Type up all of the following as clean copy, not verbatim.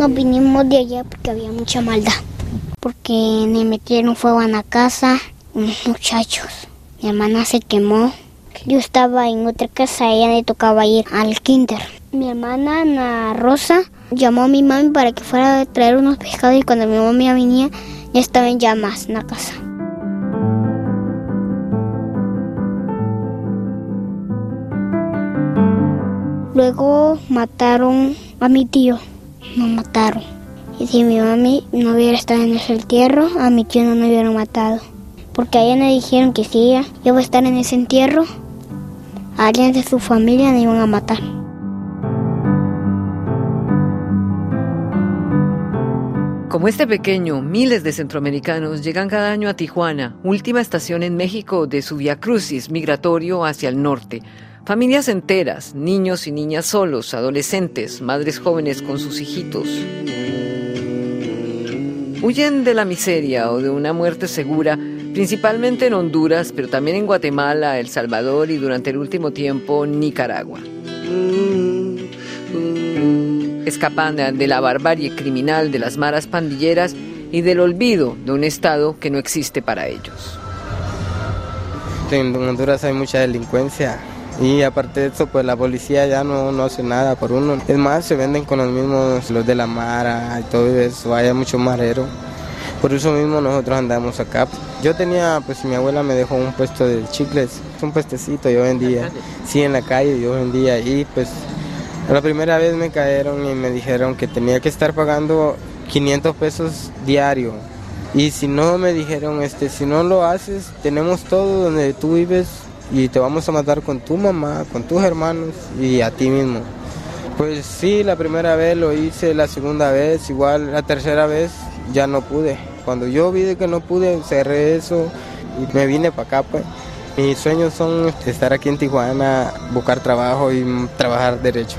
Nos vinimos de allá porque había mucha maldad. Porque me metieron fuego en la casa unos muchachos. Mi hermana se quemó. Yo estaba en otra casa, a ella le tocaba ir al kinder. Mi hermana, Ana Rosa, llamó a mi mami para que fuera a traer unos pescados y cuando mi mamá venía ya estaba en llamas en la casa. Luego mataron a mi tío, nos mataron. Y si mi mami no hubiera estado en ese entierro, a mi tío no lo hubieran matado. Porque a ella le dijeron que si ella iba a estar en ese entierro, a alguien de su familia le iban a matar. Como este pequeño, miles de centroamericanos llegan cada año a Tijuana, última estación en México de su viacrucis migratorio hacia el norte. Familias enteras, niños y niñas solos, adolescentes, madres jóvenes con sus hijitos. Huyen de la miseria o de una muerte segura, principalmente en Honduras, pero también en Guatemala, El Salvador y durante el último tiempo Nicaragua. Escapan de la barbarie criminal de las maras pandilleras y del olvido de un Estado que no existe para ellos. En Honduras hay mucha delincuencia y aparte de eso, pues la policía ya no hace nada por uno. Es más, se venden con los mismos, los de la mara y todo eso, hay mucho marero. Por eso mismo nosotros andamos acá. Yo tenía, pues mi abuela me dejó un puesto de chicles, un puestecito, yo vendía, sí, en la calle yo vendía y pues la primera vez me cayeron y me dijeron que tenía que estar pagando 500 pesos diario. Y si no, me dijeron, si no lo haces, tenemos todo donde tú vives y te vamos a matar con tu mamá, con tus hermanos y a ti mismo. Pues sí, la primera vez lo hice, la segunda vez, igual la tercera vez ya no pude. Cuando yo vi de que no pude, cerré eso y me vine para acá, pues. Mis sueños son estar aquí en Tijuana, buscar trabajo y trabajar derecho.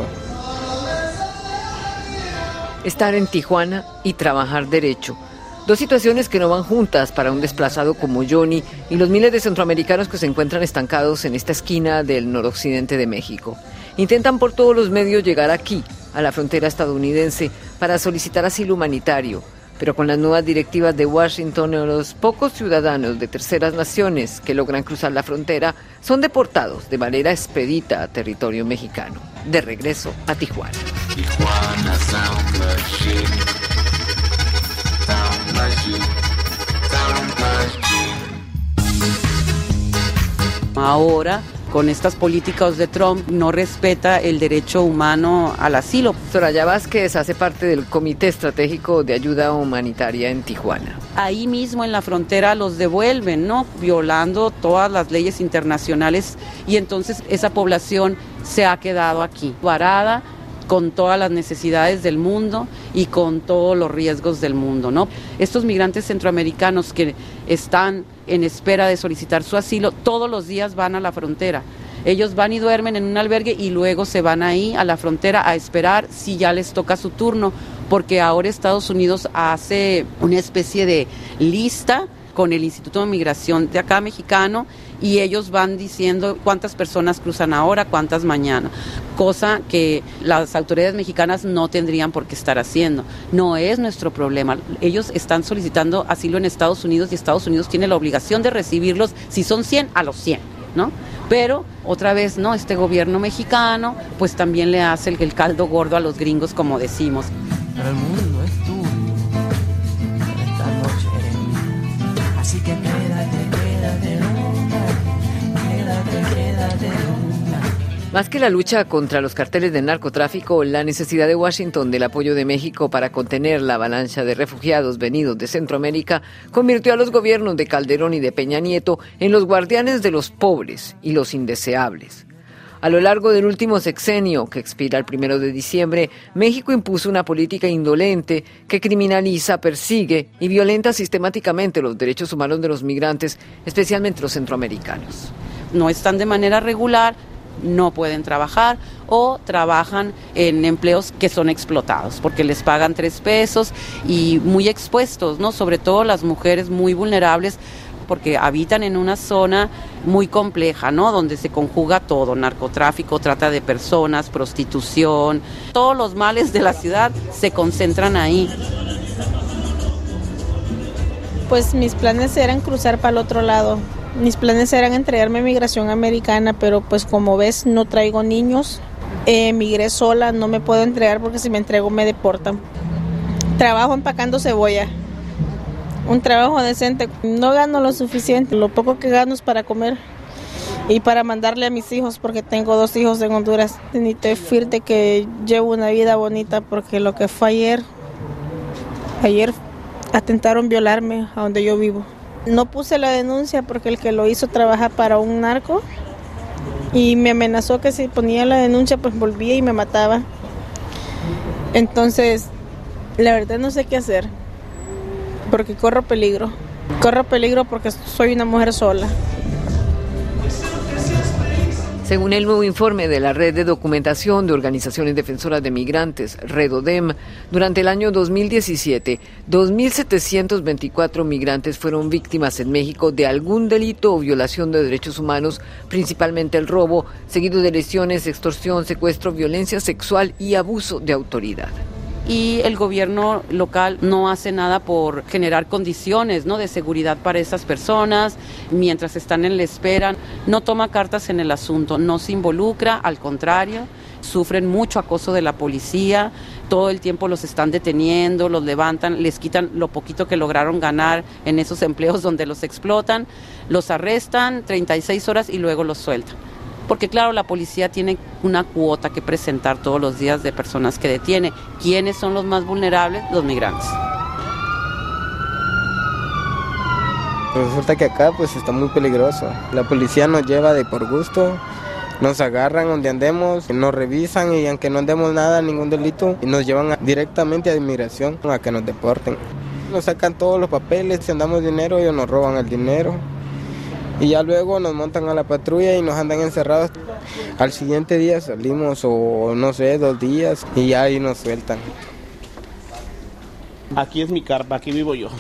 Estar en Tijuana y trabajar derecho. Dos situaciones que no van juntas para un desplazado como Johnny y los miles de centroamericanos que se encuentran estancados en esta esquina del noroccidente de México. Intentan por todos los medios llegar aquí, a la frontera estadounidense, para solicitar asilo humanitario. Pero con las nuevas directivas de Washington, los pocos ciudadanos de terceras naciones que logran cruzar la frontera son deportados de manera expedita a territorio mexicano, de regreso a Tijuana. Ahora, con estas políticas de Trump, no respeta el derecho humano al asilo. Soraya Vázquez hace parte del Comité Estratégico de Ayuda Humanitaria en Tijuana. Ahí mismo en la frontera los devuelven, ¿no? Violando todas las leyes internacionales y entonces esa población se ha quedado aquí, varada, con todas las necesidades del mundo y con todos los riesgos del mundo, ¿no? Estos migrantes centroamericanos que están en espera de solicitar su asilo, todos los días van a la frontera. Ellos van y duermen en un albergue y luego se van ahí a la frontera a esperar si ya les toca su turno, porque ahora Estados Unidos hace una especie de lista con el Instituto de Migración de acá mexicano y ellos van diciendo cuántas personas cruzan ahora, cuántas mañana, cosa que las autoridades mexicanas no tendrían por qué estar haciendo. No es nuestro problema. Ellos están solicitando asilo en Estados Unidos y Estados Unidos tiene la obligación de recibirlos, si son 100, a los 100, ¿no? Pero otra vez, ¿no? Este gobierno mexicano pues también le hace el caldo gordo a los gringos, como decimos. Pero el mundo es tuyo, esta noche eres mía. Así que quédate luna. Más que la lucha contra los carteles del narcotráfico, la necesidad de Washington del apoyo de México para contener la avalancha de refugiados venidos de Centroamérica convirtió a los gobiernos de Calderón y de Peña Nieto en los guardianes de los pobres y los indeseables. A lo largo del último sexenio, que expira el 1 de diciembre, México impuso una política indolente que criminaliza, persigue y violenta sistemáticamente los derechos humanos de los migrantes, especialmente los centroamericanos. No están de manera regular, no pueden trabajar o trabajan en empleos que son explotados porque les pagan 3 pesos y muy expuestos, ¿no? Sobre todo las mujeres muy vulnerables porque habitan en una zona muy compleja, ¿no? Donde se conjuga todo, narcotráfico, trata de personas, prostitución, todos los males de la ciudad se concentran ahí. Pues mis planes eran cruzar para el otro lado. Mis planes eran entregarme a Migración Americana, pero pues como ves no traigo niños. Emigré sola, no me puedo entregar porque si me entrego me deportan. Trabajo empacando cebolla. Un trabajo decente. No gano lo suficiente, lo poco que gano es para comer y para mandarle a mis hijos porque tengo 2 hijos en Honduras. Ni te decirte que llevo una vida bonita porque lo que fue ayer atentaron violarme a donde yo vivo. No puse la denuncia porque el que lo hizo trabaja para un narco y me amenazó que si ponía la denuncia pues volvía y me mataba. Entonces, la verdad no sé qué hacer porque corro peligro. Corro peligro porque soy una mujer sola. Según el nuevo informe de la Red de Documentación de Organizaciones Defensoras de Migrantes, REDODEM, durante el año 2017, 2.724 migrantes fueron víctimas en México de algún delito o violación de derechos humanos, principalmente el robo, seguido de lesiones, extorsión, secuestro, violencia sexual y abuso de autoridad. Y el gobierno local no hace nada por generar condiciones, ¿no?, de seguridad para esas personas mientras están en la espera. No toma cartas en el asunto, no se involucra, al contrario, sufren mucho acoso de la policía, todo el tiempo los están deteniendo, los levantan, les quitan lo poquito que lograron ganar en esos empleos donde los explotan, los arrestan 36 horas y luego los sueltan. Porque claro, la policía tiene una cuota que presentar todos los días de personas que detiene. ¿Quiénes son los más vulnerables? Los migrantes. Resulta que acá pues está muy peligroso. La policía nos lleva de por gusto, nos agarran donde andemos, nos revisan y aunque no andemos nada, ningún delito, y nos llevan directamente a inmigración a que nos deporten. Nos sacan todos los papeles, si andamos dinero ellos nos roban el dinero. Y ya luego nos montan a la patrulla y nos andan encerrados. Al siguiente día salimos o no sé, 2 días y ya ahí nos sueltan. Aquí es mi carpa, aquí vivo yo.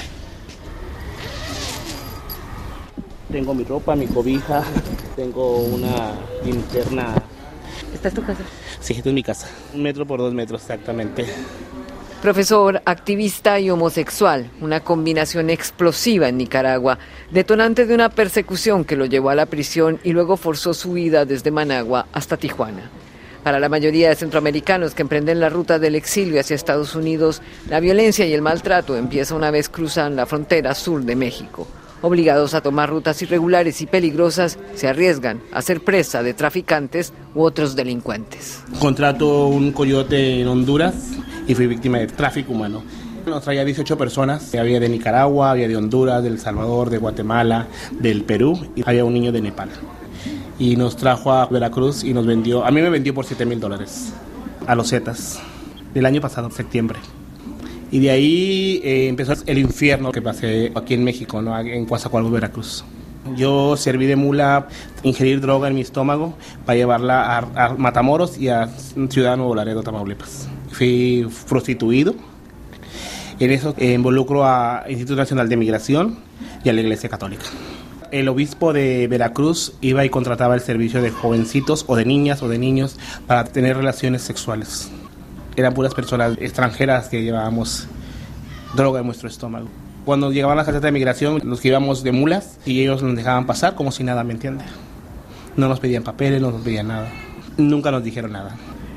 Tengo mi ropa, mi cobija, tengo una linterna. ¿Esta es tu casa? Sí, esta es mi casa. 1 metro por 2 metros exactamente. Profesor, activista y homosexual, una combinación explosiva en Nicaragua, detonante de una persecución que lo llevó a la prisión y luego forzó su vida desde Managua hasta Tijuana. Para la mayoría de centroamericanos que emprenden la ruta del exilio hacia Estados Unidos, la violencia y el maltrato empieza una vez cruzan la frontera sur de México. Obligados a tomar rutas irregulares y peligrosas, se arriesgan a ser presa de traficantes u otros delincuentes. Contrato un coyote en Honduras y fui víctima de tráfico humano. Nos traía 18 personas, había de Nicaragua, había de Honduras, de El Salvador, de Guatemala, del Perú y había un niño de Nepal. Y nos trajo a Veracruz y nos vendió, a mí me vendió por $7,000 a los Zetas del año pasado, septiembre. Y de ahí empezó el infierno que pasé aquí en México, ¿no?, en Coatzacoalcos, Veracruz. Yo serví de mula, ingerir droga en mi estómago para llevarla a Matamoros y a Ciudad Nuevo Laredo, Tamaulipas. Fui prostituido. En eso involucro a Instituto Nacional de Migración y a la Iglesia Católica. El obispo de Veracruz iba y contrataba el servicio de jovencitos o de niñas o de niños para tener relaciones sexuales. Eran puras personas extranjeras que llevábamos droga en nuestro estómago. Cuando llegaban las casas de migración, los que íbamos de mulas y ellos nos dejaban pasar como si nada, ¿me entiendes? No nos pedían papeles, no nos pedían nada. Nunca nos dijeron nada.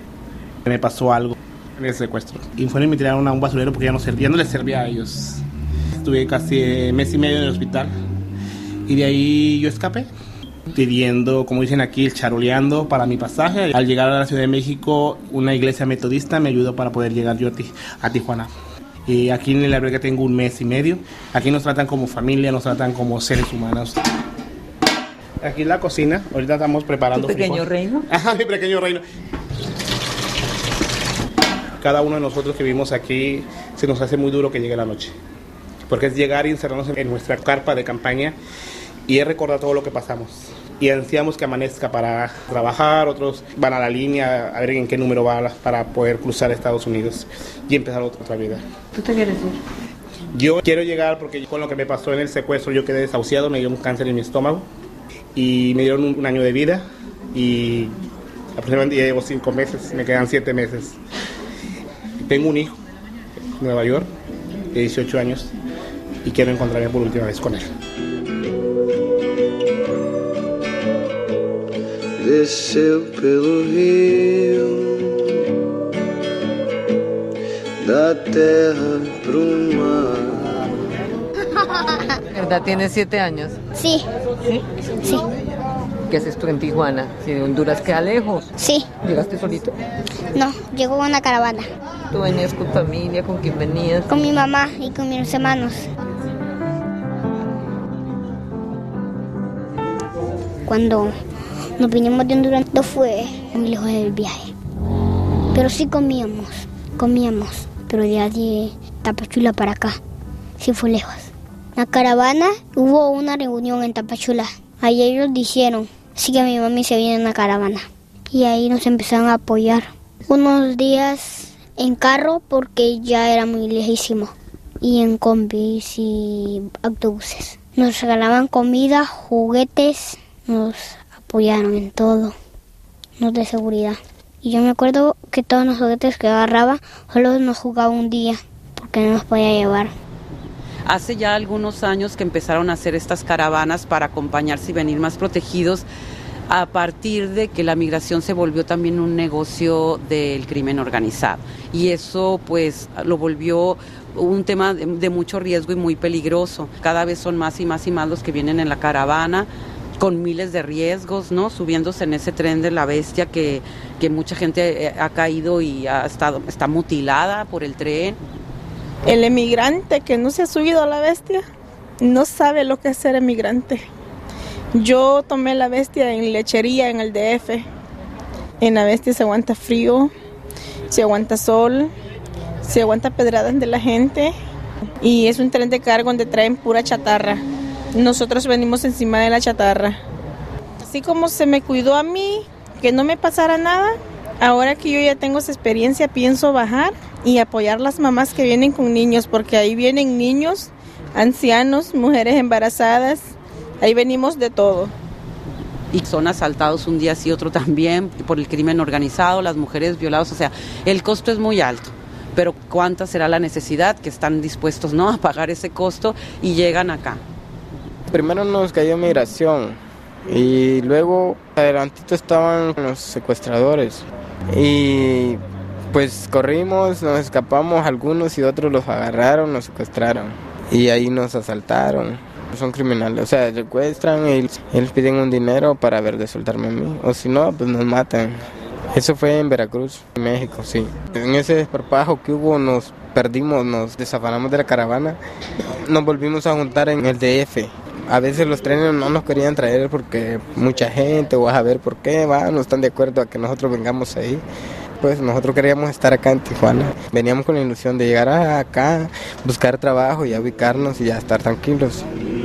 Me pasó algo en el secuestro. Y fueron y me tiraron a un basurero porque ya no les servía a ellos. Estuve casi 1 mes y medio en el hospital y de ahí yo escapé, pidiendo, como dicen aquí, charoleando para mi pasaje. Al llegar a la Ciudad de México, una iglesia metodista me ayudó para poder llegar yo a Tijuana. Y aquí en el albergue tengo 1 mes y medio. Aquí nos tratan como familia, nos tratan como seres humanos. Aquí en la cocina, ahorita estamos preparando. ¿Tu pequeño reino? Ajá, mi pequeño reino. Cada uno de nosotros que vivimos aquí se nos hace muy duro que llegue la noche. Porque es llegar y encerrarnos en nuestra carpa de campaña y es recordar todo lo que pasamos. Y ansiamos que amanezca para trabajar, otros van a la línea a ver en qué número va para poder cruzar a Estados Unidos y empezar otra vida. ¿Tú te quieres ir? Yo quiero llegar porque con lo que me pasó en el secuestro yo quedé desahuciado, me dio un cáncer en mi estómago y me dieron un año de vida y aproximadamente ya llevo 5 meses, me quedan 7 meses. Tengo un hijo en Nueva York de 18 años y quiero encontrarme por última vez con él. Desceu pelo rio da terra pro mar. ¿Verdad? ¿Tienes 7 años? Sí. ¿Sí? Sí. ¿Qué haces tú en Tijuana? Si de Honduras queda lejos. Sí. ¿Llegaste solito? No, llegó una caravana. ¿Tú venías con familia? ¿Con quién venías? Con mi mamá y con mis hermanos. Cuando nos vinimos de Honduras no fue muy lejos del viaje. Pero sí comíamos. Pero ya de Tapachula para acá, sí fue lejos. La caravana, hubo una reunión en Tapachula. Ahí ellos dijeron, sí que mi mami se viene en la caravana. Y ahí nos empezaron a apoyar. Unos días en carro porque ya era muy lejísimo. Y en combis y autobuses. Nos regalaban comida, juguetes, nos apoyaron en todo. Nos de seguridad. Y yo me acuerdo que todos los juguetes que agarraba solo nos jugaba un día porque no nos podía llevar. Hace ya algunos años que empezaron a hacer estas caravanas para acompañarse y venir más protegidos a partir de que la migración se volvió también un negocio del crimen organizado. Y eso pues lo volvió un tema de mucho riesgo y muy peligroso. Cada vez son más y más los que vienen en la caravana con miles de riesgos, ¿no? Subiéndose en ese tren de la bestia que mucha gente ha caído y está mutilada por el tren. El emigrante que no se ha subido a la bestia no sabe lo que es ser emigrante. Yo tomé la bestia en lechería en el DF. En la bestia se aguanta frío, se aguanta sol, se aguanta pedradas de la gente y es un tren de carga donde traen pura chatarra. Nosotros venimos encima de la chatarra. Así como se me cuidó a mí, que no me pasara nada, ahora que yo ya tengo esa experiencia, pienso bajar y apoyar a las mamás que vienen con niños, porque ahí vienen niños, ancianos, mujeres embarazadas, ahí venimos de todo. Y son asaltados un día sí, otro también, por el crimen organizado, las mujeres violadas, o sea, el costo es muy alto. Pero ¿cuánta será la necesidad que están dispuestos, ¿no?, a pagar ese costo y llegan acá? Primero nos cayó migración y luego adelantito estaban los secuestradores y pues corrimos, nos escapamos algunos y otros los agarraron, nos secuestraron y ahí nos asaltaron. Son criminales, o sea, secuestran y ellos piden un dinero para ver de soltarme a mí, o si no, pues nos matan. Eso fue en Veracruz, en México, sí. En ese desparpajo que hubo nos perdimos, nos desafanamos de la caravana, nos volvimos a juntar en el DF. A veces los trenes no nos querían traer porque mucha gente, o vas a ver por qué, no están de acuerdo a que nosotros vengamos ahí. Pues nosotros queríamos estar acá en Tijuana. Veníamos con la ilusión de llegar acá, buscar trabajo y ubicarnos y ya estar tranquilos.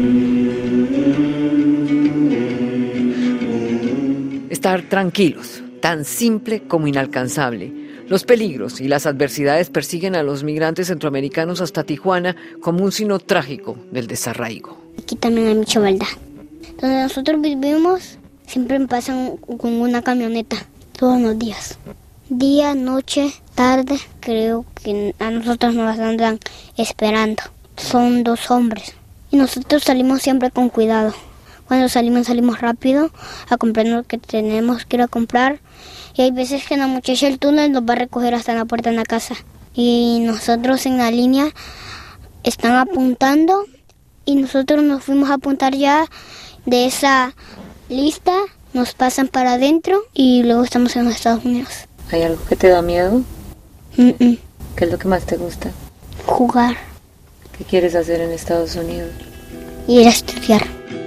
Estar tranquilos, tan simple como inalcanzable. Los peligros y las adversidades persiguen a los migrantes centroamericanos hasta Tijuana como un signo trágico del desarraigo. Aquí también hay mucha maldad. Donde nosotros vivimos siempre pasan con una camioneta todos los días. Día, noche, tarde, creo que a nosotros nos andan esperando. Son 2 hombres y nosotros salimos siempre con cuidado. Cuando salimos rápido a comprar lo que tenemos que ir a comprar. Y hay veces que la muchacha del túnel nos va a recoger hasta la puerta de la casa. Y nosotros en la línea están apuntando y nosotros nos fuimos a apuntar ya de esa lista. Nos pasan para adentro y luego estamos en los Estados Unidos. ¿Hay algo que te da miedo? ¿Qué es lo que más te gusta? Jugar. ¿Qué quieres hacer en Estados Unidos? Ir a estudiar.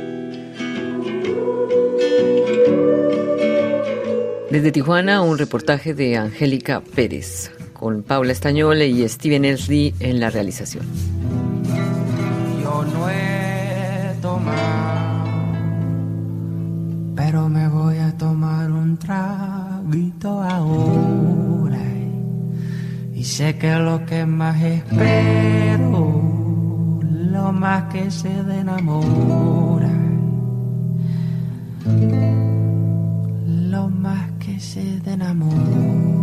Desde Tijuana, un reportaje de Angélica Pérez, con Paula Estañole y Steven Elsley en la realización. Yo no he tomado, pero me voy a tomar un traguito ahora. Y sé que lo que más espero lo más que se enamora, lo más que se enamora.